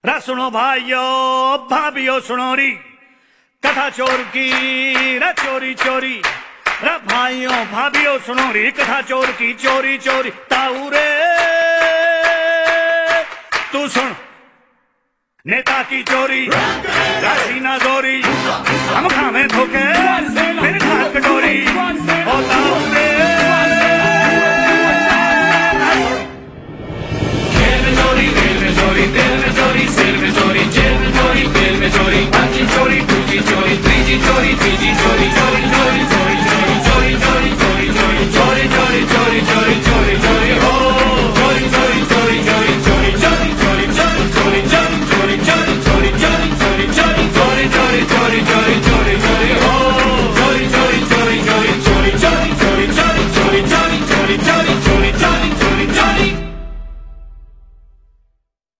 रा सुनो भाइयों भाभियों सुनो री कथा चोर की रा चोरी चोरी। रा भाइयों भाभियों सुनो री कथा चोर की चोरी चोरी। ताऊ रे तू सुन नेता की चोरी राशि ना जोरी हम खामे धोखे फिर खा कटोरी। ओ ताऊ रे तेल में चोरी तेल में चोरी तेल में